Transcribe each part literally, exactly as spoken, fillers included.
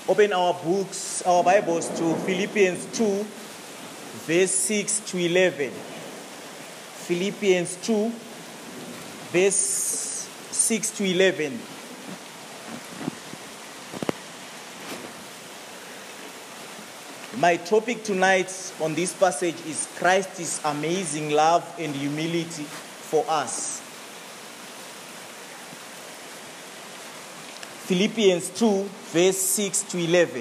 Open our books, our Bibles to Philippians two, verse six to eleven. Philippians two, verse six to eleven. My topic tonight on this passage is Christ's amazing love and humility for us. Philippians two, verse six to eleven.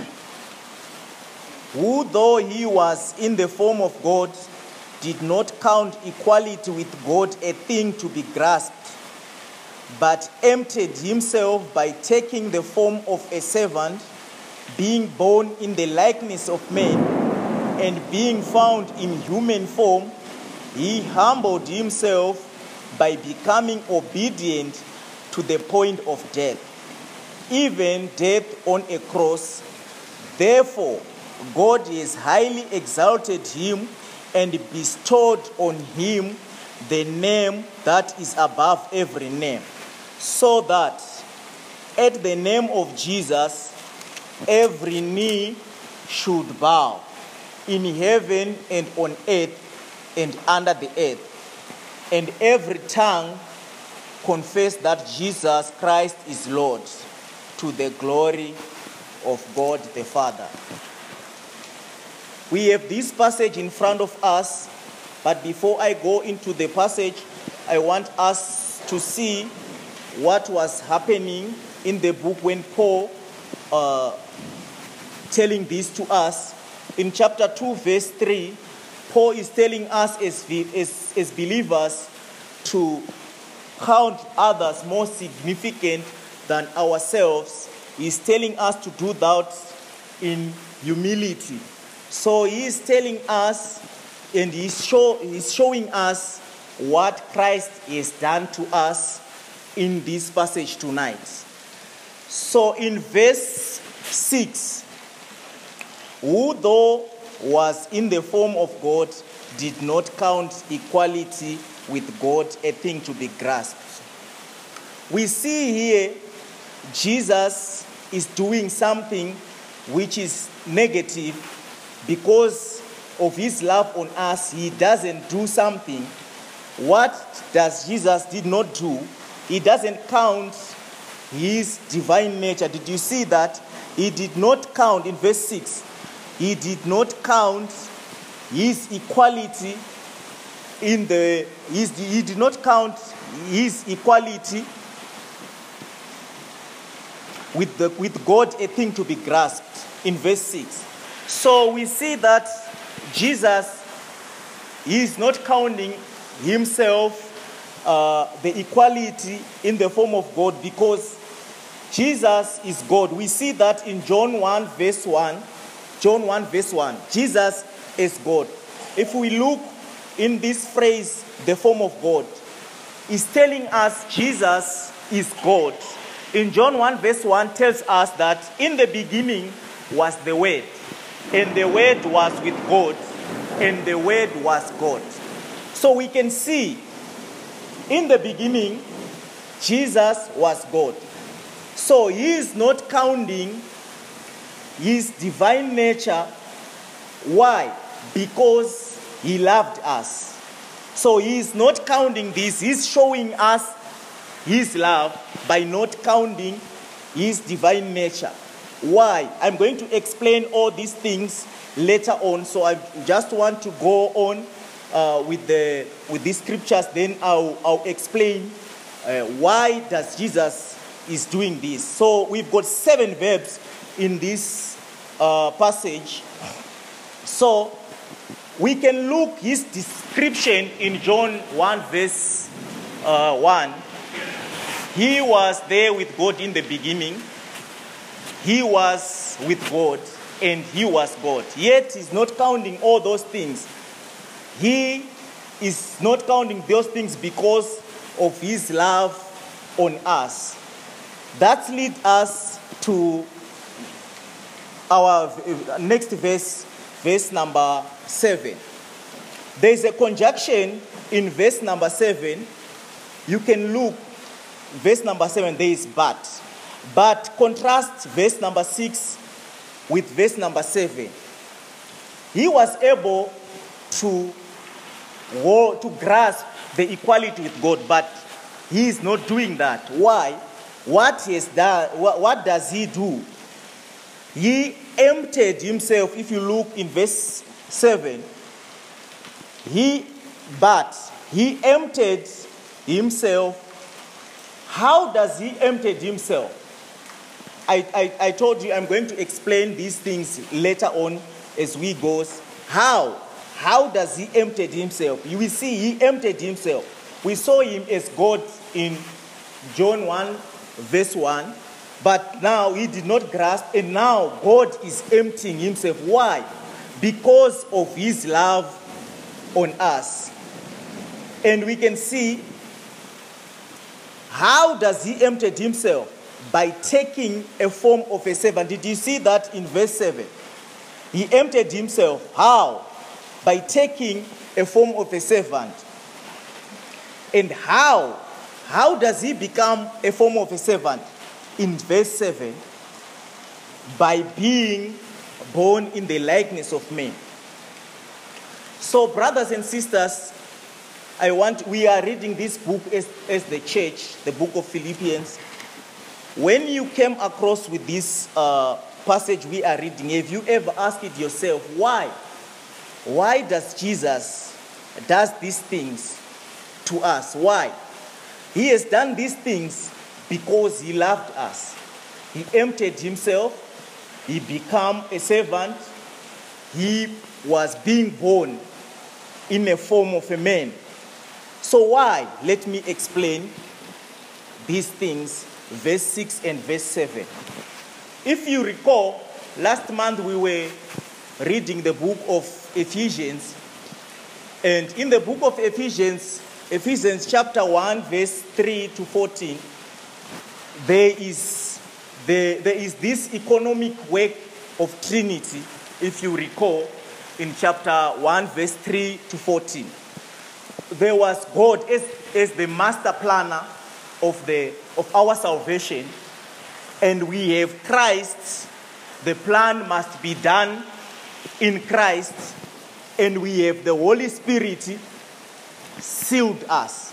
Who, though he was in the form of God, did not count equality with God a thing to be grasped, but emptied himself by taking the form of a servant, being born in the likeness of men, and being found in human form, he humbled himself by becoming obedient to the point of death, even death on a cross. Therefore, God has highly exalted him and bestowed on him the name that is above every name, so that at the name of Jesus every knee should bow, in heaven and on earth and under the earth, and every tongue confess that Jesus Christ is Lord, to the glory of God the Father. We have this passage in front of us, but before I go into the passage, I want us to see what was happening in the book when Paul uh, telling this to us. In chapter two, verse three, Paul is telling us as, as, as believers to count others more significant than ourselves. He's telling us to do that in humility. So he is telling us, and he's, show, he's showing us what Christ has done to us in this passage tonight. So in verse six, who though was in the form of God did not count equality with God a thing to be grasped. We see here Jesus is doing something which is negative. Because of his love on us, he doesn't do something. What does Jesus did not do? He doesn't count his divine nature. Did you see that? He did not count, in verse six, he did not count his equality in the, his, he did not count his equality with, the, with God a thing to be grasped, in verse six. So we see that Jesus is not counting himself uh, the equality in the form of God, because Jesus is God. We see that in John one verse one. John one verse one. Jesus is God. If we look in this phrase, the form of God, is telling us Jesus is God. In John one verse one tells us that in the beginning was the Word, and the Word was with God, and the Word was God. So we can see, in the beginning, Jesus was God. So he is not counting his divine nature. Why? Because he loved us. So he is not counting this. He's showing us his love by not counting his divine nature. Why? I'm going to explain all these things later on. So I just want to go on uh, with the with these scriptures. Then I'll I'll explain uh, why does Jesus is doing this. So we've got seven verbs in this uh, passage. So we can look his description in John one verse uh, one. He was there with God in the beginning. He was with God, and he was God. Yet he's not counting all those things. He is not counting those things because of his love on us. That leads us to our next verse, verse number seven. There is a conjunction in verse number seven. You can look, verse number seven, there is but. But contrast verse number six with verse number seven. He was able to, to grasp the equality with God, but he is not doing that. Why? What, he has done, what, what does he do? He emptied himself. If you look in verse seven, he, but he emptied himself. How does he empty himself? I, I, I told you I'm going to explain these things later on as we go. How? How does he empty himself? You will see he emptied himself. We saw him as God in John one, verse one. But now he did not grasp, and now God is emptying himself. Why? Because of his love on us. And we can see, how does he empty himself? By taking a form of a servant. Did you see that in verse seven? He emptied himself. How? By taking a form of a servant. And how? How does he become a form of a servant? In verse seven, by being born in the likeness of men. So, brothers and sisters, I want, we are reading this book as, as the church, the book of Philippians. When you came across with this uh, passage we are reading, have you ever asked it yourself, why? Why does Jesus does these things to us? Why? He has done these things because he loved us. He emptied himself. He became a servant. He was being born in a form of a man. So why? Let me explain these things, verse six and verse seven. If you recall, last month we were reading the book of Ephesians. And in the book of Ephesians, Ephesians chapter one, verse three to fourteen, there is, the, there is this economic work of Trinity, if you recall, in chapter one, verse three to fourteen. There was God as, as the master planner of, the, of our salvation, and we have Christ. The plan must be done in Christ, and we have the Holy Spirit sealed us.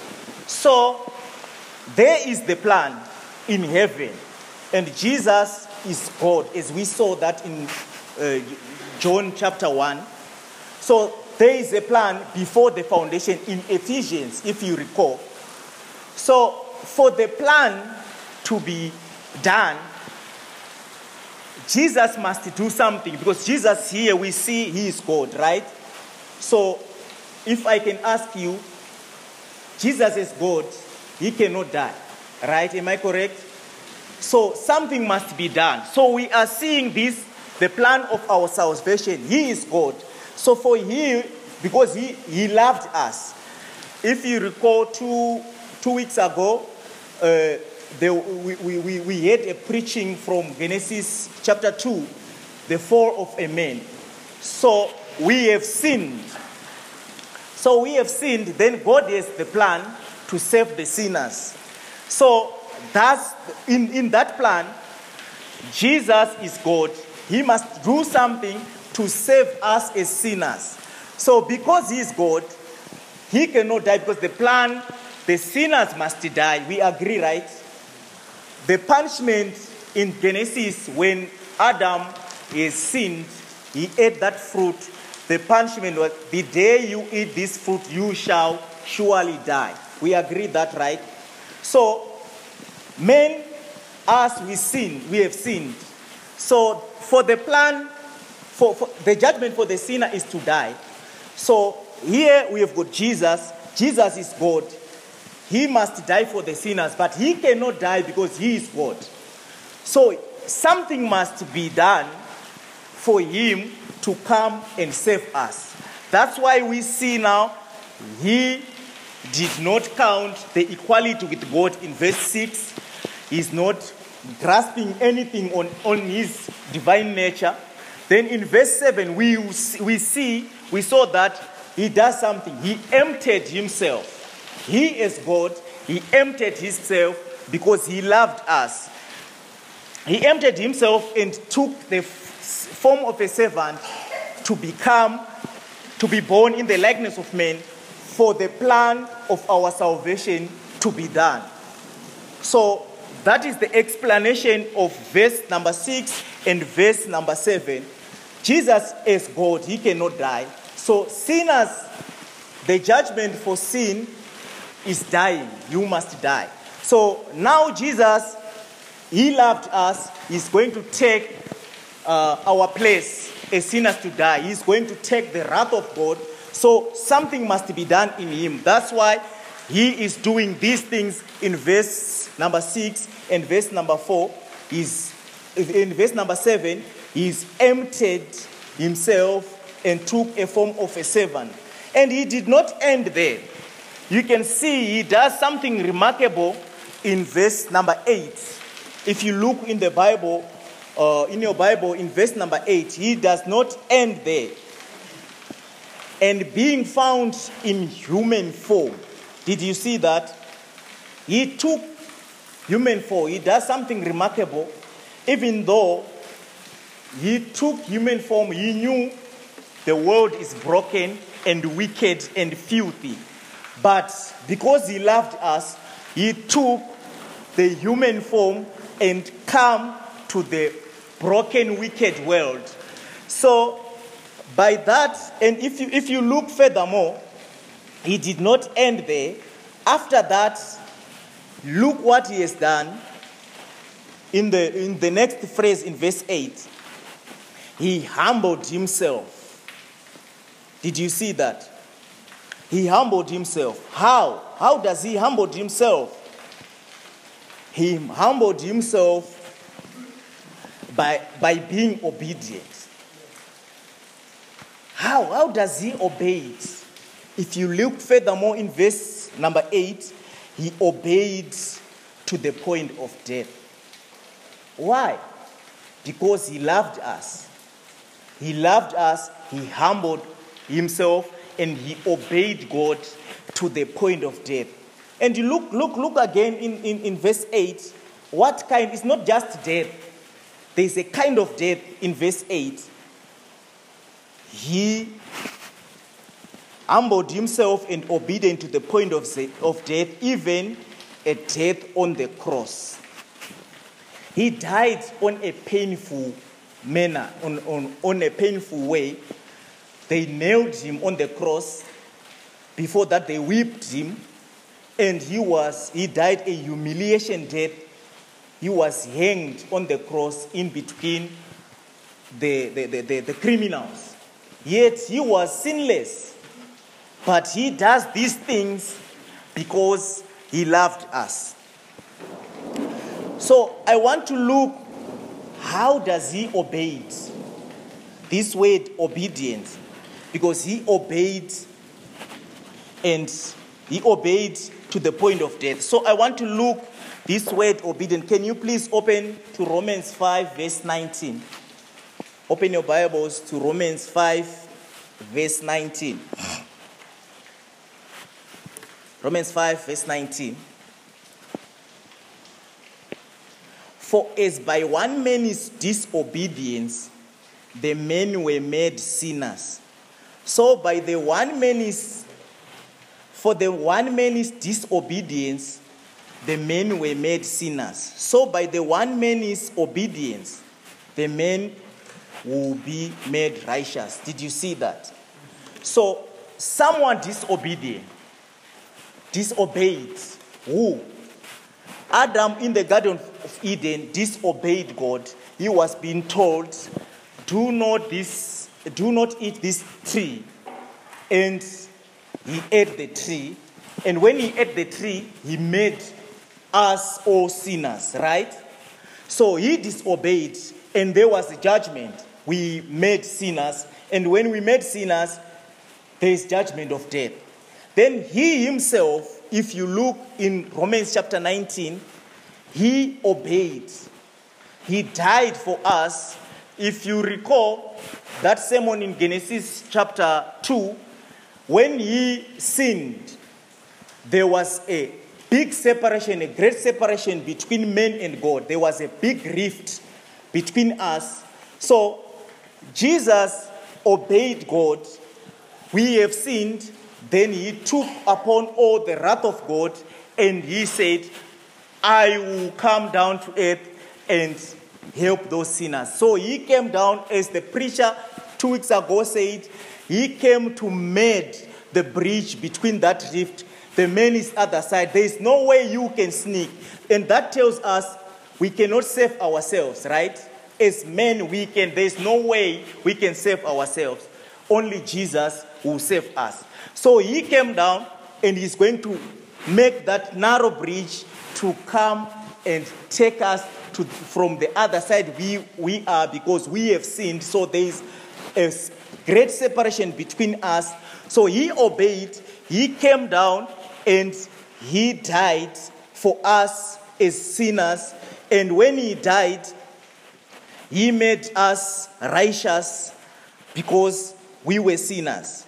So there is the plan in heaven, and Jesus is God, as we saw that in uh, John chapter one. So there is a plan before the foundation in Ephesians, if you recall. So for the plan to be done, Jesus must do something, because Jesus here we see he is God, right? So if I can ask you, Jesus is God, he cannot die, right? Am I correct? So something must be done. So we are seeing this, the plan of our salvation. He is God. So for him, because he, he loved us. If you recall two, two weeks ago, uh, the, we, we, we had a preaching from Genesis chapter two, the fall of a man. So we have sinned. So we have sinned, then God has the plan to save the sinners. So that's, in, in that plan, Jesus is God. He must do something to save us as sinners. So because he is God, he cannot die, because the plan, the sinners must die. We agree, right? The punishment in Genesis, when Adam is sinned, he ate that fruit. The punishment was, the day you eat this fruit, you shall surely die. We agree that, right? So, men, as we sin, we have sinned. So, for the plan, for, for the judgment for the sinner is to die. So, here we have got Jesus. Jesus is God. He must die for the sinners, but he cannot die because he is God. So, something must be done for him to come and save us. That's why we see now, he did not count the equality with God in verse six. He's not grasping anything on, on his divine nature. Then in verse seven, we, we see, we saw that he does something. He emptied himself. He is God. He emptied himself because he loved us. He emptied himself and took the f- form of a servant to become, to be born in the likeness of men for the plan of our salvation to be done. So that is the explanation of verse number six and verse number seven. Jesus is God, he cannot die. So sinners, the judgment for sin is dying. You must die. So now Jesus, he loved us. He's going to take uh, our place as sinners to die. He's going to take the wrath of God. So something must be done in him. That's why he is doing these things in verse number six and verse number four. He's, in verse number seven, he's emptied himself and took a form of a servant. And he did not end there. You can see he does something remarkable in verse number eight. If you look in the Bible, uh, in your Bible, in verse number eight, he does not end there. And being found in human form, did you see that? He took human form. He does something remarkable. Even though he took human form, he knew the world is broken and wicked and filthy. But because he loved us, he took the human form and come to the broken, wicked world. So by that, and if you if you look furthermore, he did not end there. After that, look what he has done in the in the next phrase in verse eight. He humbled himself. Did you see that? He humbled himself. How? How does he humble himself? He humbled himself by, by being obedient. How? How does he obey it? If you look furthermore in verse number eight, he obeyed to the point of death. Why? Because he loved us. He loved us, he humbled himself, and he obeyed God to the point of death. And you look, look, look again in, in, in verse eight. What kind? It's not just death. There's a kind of death in verse eight. He humbled himself and obedient to the point of, of death, even a death on the cross. He died on a painful manner, on, on, on a painful way. They nailed him on the cross. Before that, they whipped him. And he was, he died a humiliation death. He was hanged on the cross in between the, the, the, the, the criminals. Yet he was sinless. But he does these things because he loved us. So I want to look, how does he obey it? This word obedience. Because he obeyed, and he obeyed to the point of death. So I want to look this word obedient. Can you please open to Romans five, verse nineteen? Open your Bibles to Romans five, verse nineteen. Romans five, verse nineteen. For as by one man's disobedience, the men were made sinners. So by the one man's, for the one man's disobedience, the men were made sinners. So by the one man's obedience, the men will be made righteous. Did you see that? So someone disobedient, disobeyed. Who? Adam in the Garden of Eden disobeyed God. He was being told, do not this, do not eat this tree. And he ate the tree. And when he ate the tree, he made us all sinners, right? So he disobeyed, and there was a judgment. We made sinners, and when we made sinners, there is judgment of death. Then he himself, if you look in Romans chapter nineteen, he obeyed. He died for us. If you recall that sermon in Genesis chapter two, when he sinned, there was a big separation, a great separation between man and God. There was a big rift between us. So Jesus obeyed God. We have sinned. Then he took upon all the wrath of God, and he said, I will come down to earth and help those sinners. So he came down, as the preacher two weeks ago said, he came to mend the bridge between that rift. The man is other side. There is no way you can sneak. And that tells us we cannot save ourselves, right? As men, we can. There is no way we can save ourselves. Only Jesus will save us. So he came down, and he's going to make that narrow bridge to come and take us to from the other side we, we are, because we have sinned. So there is a great separation between us. So he obeyed. He came down, and he died for us as sinners. And when he died, he made us righteous because we were sinners.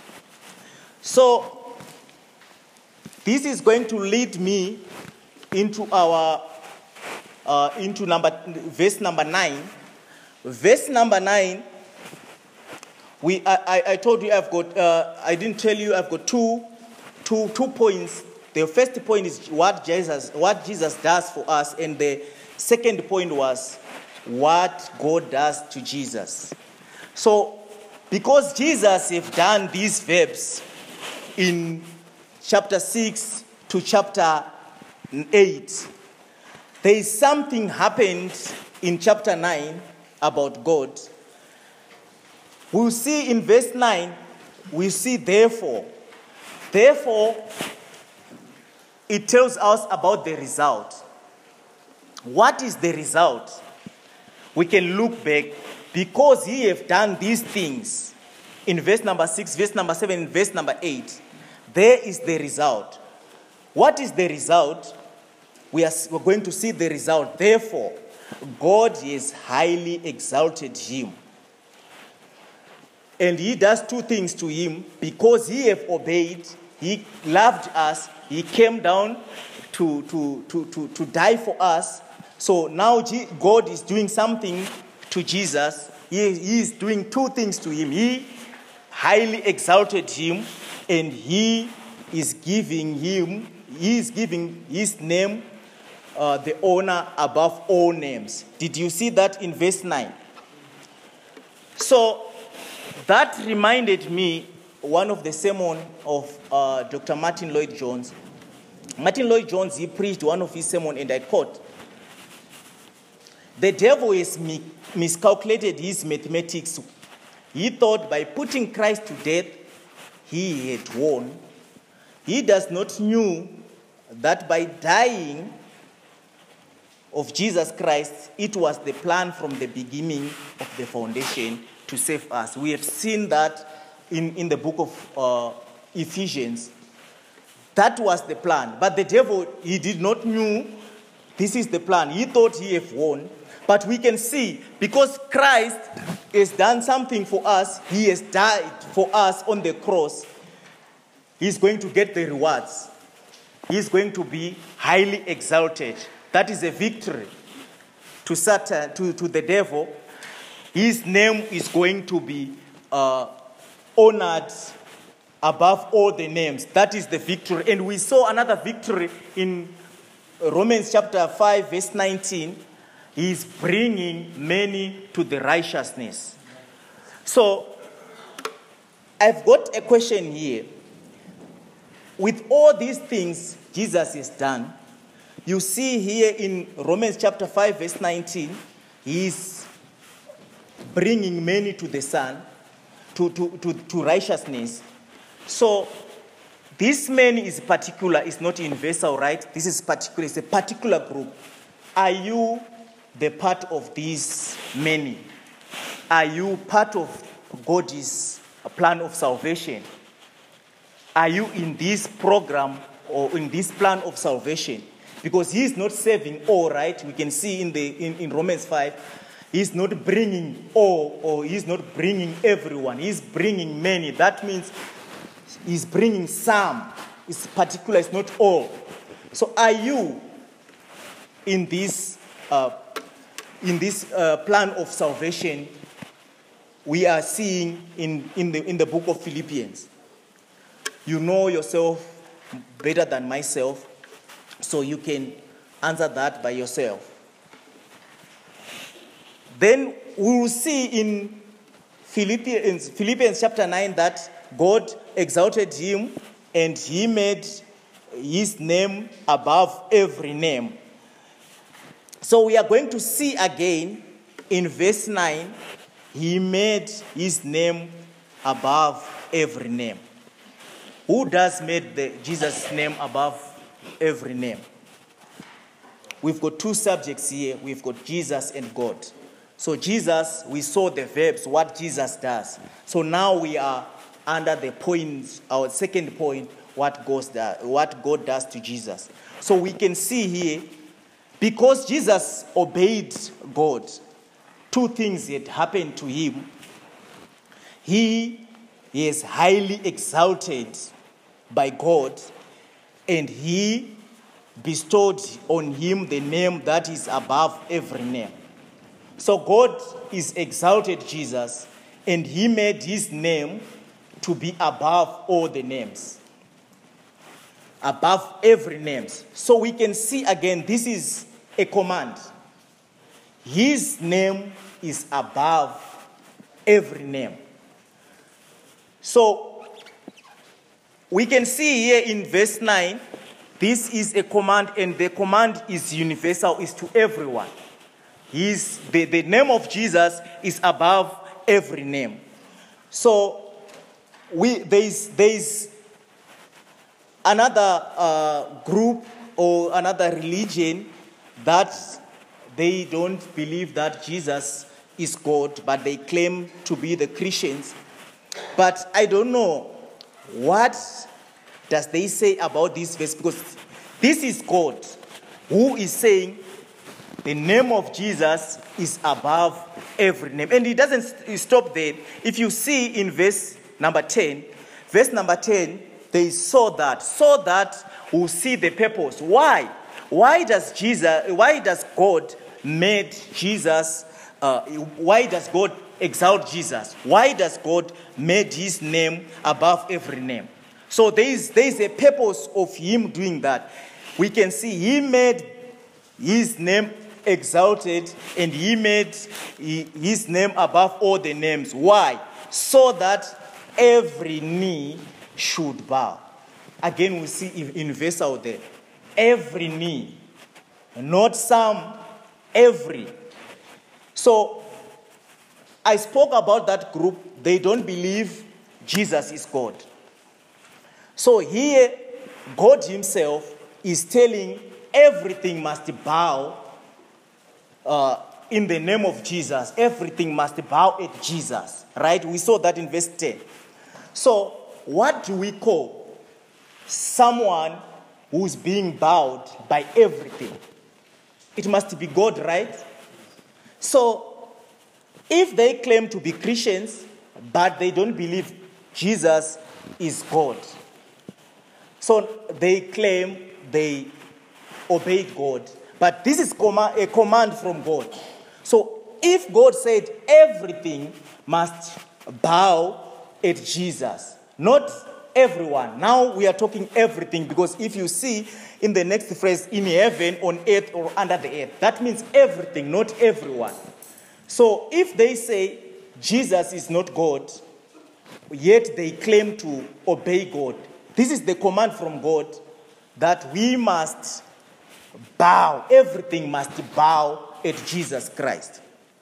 So this is going to lead me into our uh, into number verse number nine. Verse number nine. We I, I, I told you I've got uh, I didn't tell you I've got two two two points. The first point is what Jesus what Jesus does for us, and the second point was what God does to Jesus. So because Jesus have done these verbs in chapter six to chapter eight, there is something happened in chapter nine about God. We'll see in verse nine, we see therefore. Therefore, it tells us about the result. What is the result? We can look back. Because he have done these things in verse number six, verse number seven, and verse number eight, there is the result. What is the result? We are we're going to see the result. Therefore, God has highly exalted him. And he does two things to him. Because he have obeyed, he loved us, he came down to, to, to, to, to die for us. So now God is doing something to Jesus. He, he is doing two things to him. He highly exalted him, and he is giving him, he is giving his name uh, the honor above all names. Did you see that in verse nine? So that reminded me one of the sermon of uh, Doctor Martin Lloyd-Jones. Martin Lloyd-Jones, he preached one of his sermon, and I quote, "The devil has mi- miscalculated his mathematics. He thought by putting Christ to death, he had won. He does not know that by dying of Jesus Christ, it was the plan from the beginning of the foundation to save us." We have seen that in, in the book of uh, Ephesians. That was the plan. But the devil, he did not know this is the plan. He thought he had won. But we can see, because Christ has done something for us, he has died for us on the cross, he's going to get the rewards. He's going to be highly exalted. That is a victory to Satan, to, to the devil. His name is going to be uh, honored above all the names. That is the victory. And we saw another victory in Romans chapter five, verse nineteen. He is bringing many to the righteousness. So, I've got a question here. With all these things Jesus has done, you see here in Romans chapter five, verse nineteen, he is bringing many to the Son, to, to, to, to righteousness. So, this man is particular, is not universal, right? This is particular, it's a particular group. Are you the part of these many? Are you part of God's plan of salvation? Are you in this program or in this plan of salvation? Because he is not saving all, right? We can see in the in, in Romans five, he's not bringing all, or he's not bringing everyone. He's bringing many. That means he's bringing some. It's particular, it's not all. So are you in this, uh, in this uh, plan of salvation we are seeing in, in, the, in the book of Philippians? You know yourself better than myself, so you can answer that by yourself. Then we will see in Philippians, Philippians chapter nine that God exalted him and he made his name above every name. So we are going to see again in verse nine, he made his name above every name. Who does make the Jesus' name above every name? We've got two subjects here. We've got Jesus and God. So Jesus, we saw the verbs, what Jesus does. So now we are under the point, our second point, what God does, what God does to Jesus. So we can see here, because Jesus obeyed God, two things that happened to him. He is highly exalted by God, and he bestowed on him the name that is above every name. So God is exalted Jesus, and he made his name to be above all the names. Above every name. So we can see again, this is a command. His name is above every name. So we can see here in verse nine, this is a command, and the command is universal, is to everyone. He's, the, the name of Jesus is above every name. So we, there is, there is another uh, group or another religion that they don't believe that Jesus is God, but they claim to be the Christians. But I don't know what does they say about this verse, because this is God who is saying the name of Jesus is above every name. And it doesn't stop there. If you see in verse number ten, verse number ten, they saw that, so that we'll see the purpose. Why? Why does Jesus, why does God made Jesus, uh, why does God exalt Jesus? Why does God made his name above every name? So there is, there is a purpose of him doing that. We can see he made his name exalted, and he made his name above all the names. Why? So that every knee should bow. Again, we see in verse out there, every knee, not some, every. So I spoke about that group. They don't believe Jesus is God. So here, God himself is telling everything must bow uh, in the name of Jesus. Everything must bow at Jesus, right? We saw that in verse ten. So what do we call someone who's being bowed by everything? It must be God, right? So if they claim to be Christians, but they don't believe Jesus is God, so they claim they obeyed God. But this is a command from God. So if God said everything must bow at Jesus, not everyone. Now we are talking everything, because if you see in the next phrase, in heaven, on earth, or under the earth, that means everything, not everyone. So if they say Jesus is not God, yet they claim to obey God, this is the command from God that we must bow, everything must bow at Jesus Christ.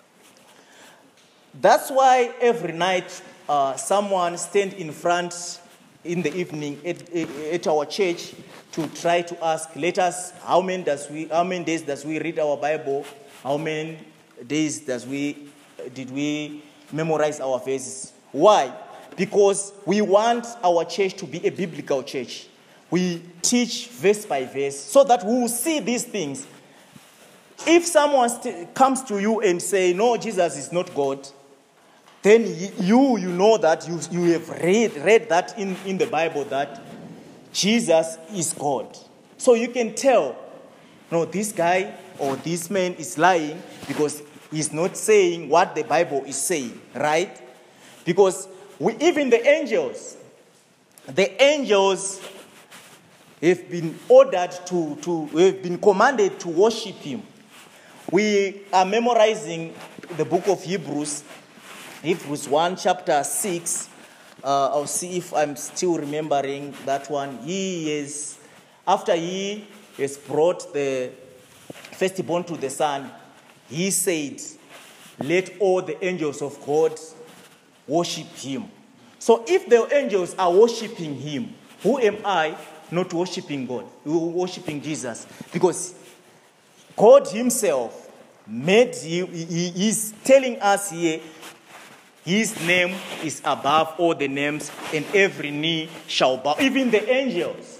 That's why every night uh, someone stand in front in the evening at, at our church to try to ask, let us, how many does we, how many days does we read our Bible? How many days does we, did we memorize our verses? Why? Because we want our church to be a biblical church. We teach verse by verse so that we will see these things. If someone st- comes to you and say, no, Jesus is not God, then you, you know that you, you have read, read that in, in the Bible that Jesus is God. So you can tell, no, this guy or this man is lying because he's not saying what the Bible is saying, right? Because we, even the angels, the angels have been ordered to, to, have been commanded to worship him. We are memorizing the book of Hebrews, Hebrews one, chapter six. Uh, I'll see if I'm still remembering that one. He is, after he has brought the firstborn to the Son, he said, let all the angels of God worship him. So if the angels are worshiping him, who am I not worshiping God? Worshiping Jesus. Because God himself made him, he is telling us here, his name is above all the names, and every knee shall bow, even the angels.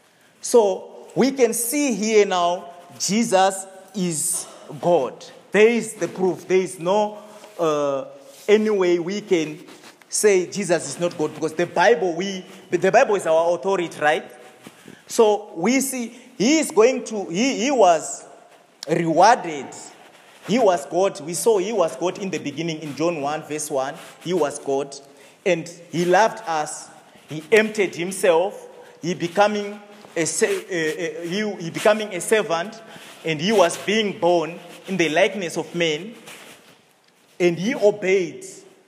So we can see here now, Jesus is God. There is the proof. There is no uh, any way we can say Jesus is not God, because the Bible, we the Bible is our authority, right? So we see he is going to, he, he was rewarded. He was God. We saw he was God in the beginning in John one, verse one. He was God. And he loved us. He emptied himself. He becoming a, a, a, he, he becoming a servant. And he was being born in the likeness of men. And he obeyed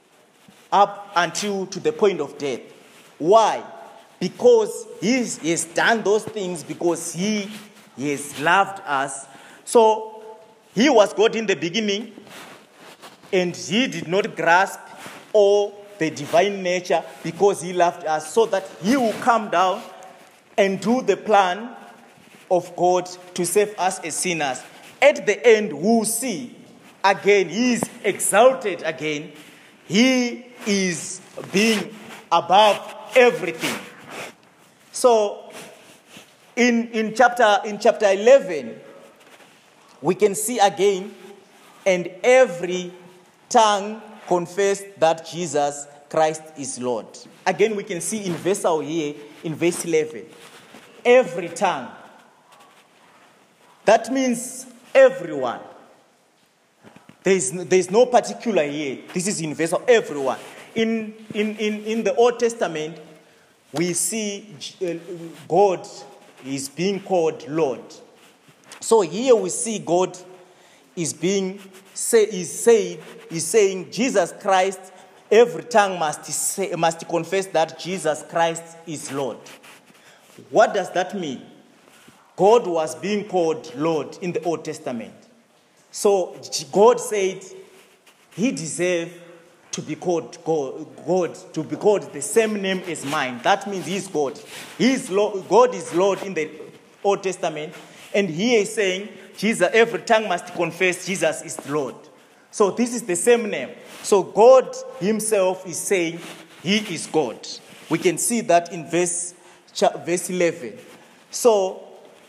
up until to the point of death. Why? Because he has done those things because he, he has loved us. So he was God in the beginning, and he did not grasp all the divine nature because he loved us, so that he will come down and do the plan of God to save us as sinners. At the end, we will see again, he is exalted again. He is being above everything. So in, in chapter in chapter eleven, we can see again, and every tongue confess that Jesus Christ is Lord. Again, we can see in verse out here, in verse eleven, every tongue. That means everyone. There is, there is no particular here. This is in verse of everyone. In, in, in, in the Old Testament, we see God is being called Lord. So here we see God is being say is saying is saying Jesus Christ. Every tongue must say, must confess that Jesus Christ is Lord. What does that mean? God was being called Lord in the Old Testament. So God said he deserved to be called God, God, to be called the same name as mine. That means he's God. He is Lord, God is Lord in the Old Testament. And he is saying, Jesus, every tongue must confess Jesus is Lord. So this is the same name. So God himself is saying he is God. We can see that in verse, verse eleven. So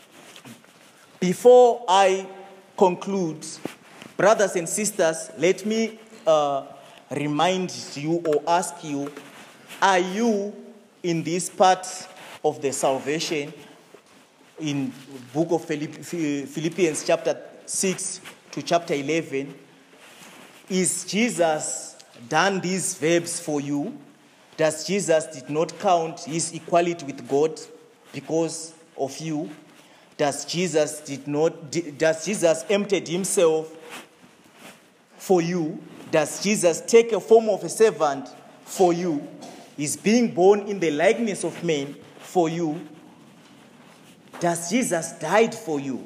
before I conclude, brothers and sisters, let me uh, remind you or ask you, are you in this part of the salvation? In book of Philippians chapter six to chapter eleven, is Jesus done these verbs for you? Does Jesus did not count his equality with God because of you? Does Jesus did not, does Jesus emptied himself for you? Does Jesus take a form of a servant for you? Is being born in the likeness of men for you? Does Jesus died for you?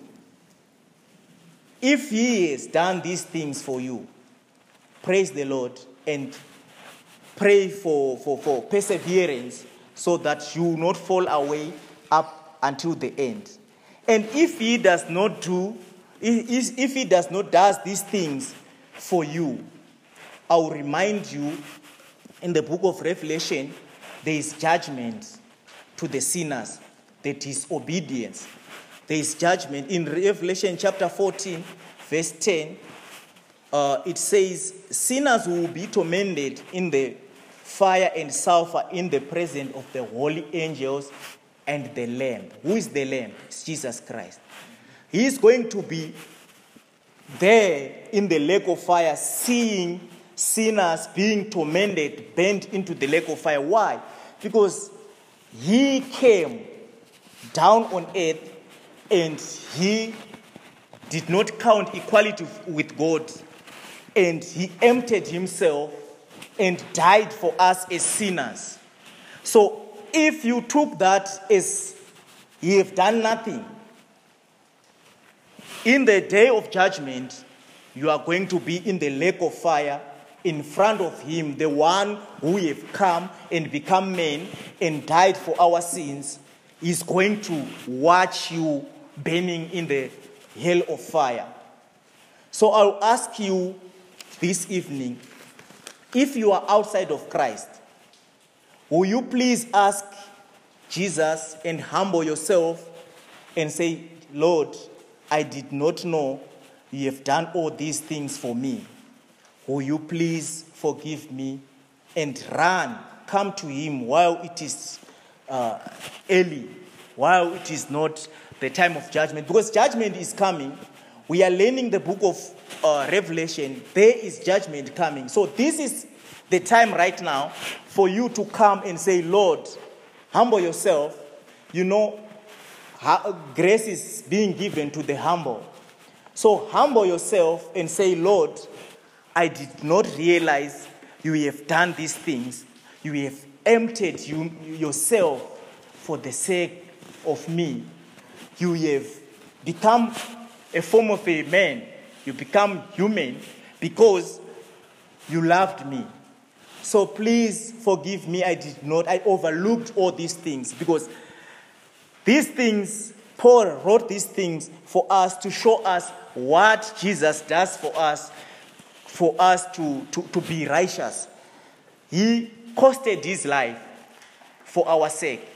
If he has done these things for you, praise the Lord and pray for, for, for perseverance so that you will not fall away up until the end. And if he does not do, if, if he does not does these things for you, I will remind you in the book of Revelation, there is judgment to the sinners. That is obedience. There is judgment. In Revelation chapter fourteen, verse ten, uh, it says, sinners will be tormented in the fire and sulfur in the presence of the holy angels and the Lamb. Who is the Lamb? It's Jesus Christ. He is going to be there in the lake of fire, seeing sinners being tormented, bent into the lake of fire. Why? Because he came down on earth and he did not count equality with God, and he emptied himself and died for us as sinners. So if you took that as you have done nothing, in the day of judgment, you are going to be in the lake of fire in front of him, the one who have come and become man and died for our sins, is going to watch you burning in the hell of fire. So I'll ask you this evening, if you are outside of Christ, will you please ask Jesus and humble yourself and say, Lord, I did not know you have done all these things for me. Will you please forgive me and run, come to him while it is uh, early, while it is not the time of judgment, because judgment is coming. We are learning the book of uh, Revelation. There is judgment coming. So this is the time right now for you to come and say, Lord, humble yourself. You know, grace is being given to the humble. So humble yourself and say, Lord, I did not realize you have done these things. You have emptied you, yourself for the sake of me. You have become a form of a man. You become human because you loved me. So please forgive me. I did not. I overlooked all these things because these things, Paul wrote these things for us to show us what Jesus does for us, for us to, to, to be righteous. He costed his life for our sake.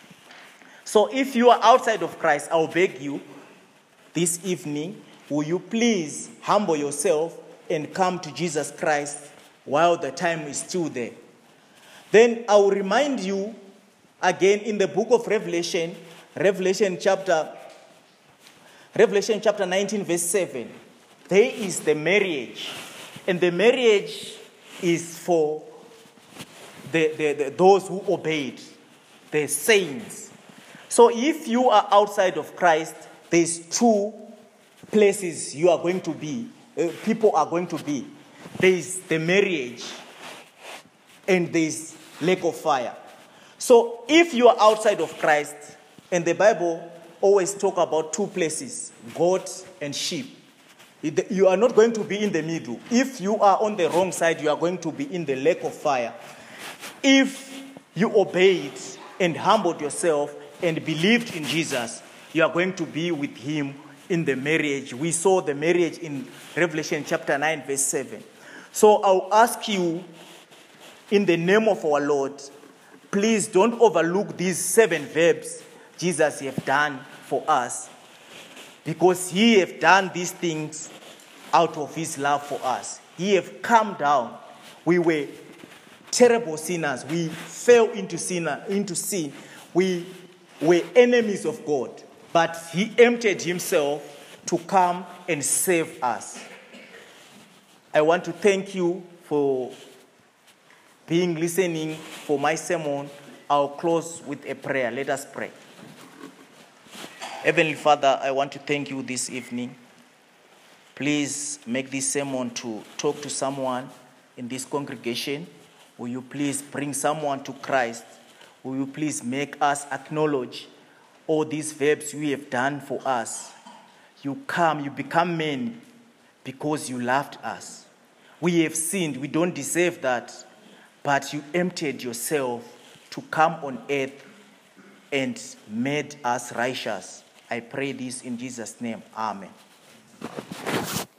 So if you are outside of Christ, I'll beg you this evening, will you please humble yourself and come to Jesus Christ while the time is still there. Then I will remind you again in the book of Revelation, Revelation chapter, Revelation chapter nineteen, verse seven. There is the marriage. And the marriage is for the, the, the, those who obeyed, the saints. So if you are outside of Christ, there's two places you are going to be, uh, people are going to be. There's the marriage and there's lake of fire. So if you are outside of Christ, and the Bible always talk about two places, goat and sheep. You are not going to be in the middle. If you are on the wrong side, you are going to be in the lake of fire. If you obeyed and humbled yourself and believed in Jesus, you are going to be with him in the marriage. We saw the marriage in Revelation chapter nine, verse seven. So I'll ask you, in the name of our Lord, please don't overlook these seven verbs Jesus has done for us, because he have done these things out of his love for us. He have come down. We were terrible sinners. We fell into sin. Into sin. We were enemies of God. But he emptied himself to come and save us. I want to thank you for being listening for my sermon. I'll close with a prayer. Let us pray. Heavenly Father, I want to thank you this evening. Please make this sermon to talk to someone in this congregation. Will you please bring someone to Christ? Will you please make us acknowledge all these verbs you have done for us? You come, you become men because you loved us. We have sinned, we don't deserve that, but you emptied yourself to come on earth and made us righteous. I pray this in Jesus' name. Amen.